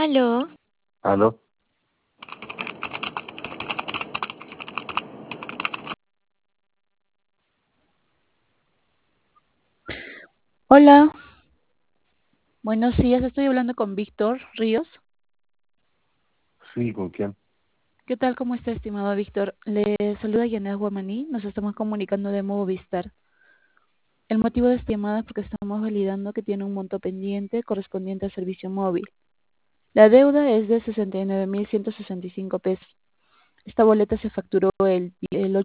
Aló, ¿Aló? Hola, buenos días, estoy hablando con Víctor Ríos. Sí, ¿con quién? ¿Qué tal? ¿Cómo está, estimado Víctor? Le saluda Yanez Guamaní, nos estamos comunicando de Movistar. El motivo de esta llamada es porque estamos validando que tiene un monto pendiente correspondiente al servicio móvil. La deuda es de 69.165 pesos. Esta boleta se facturó el 8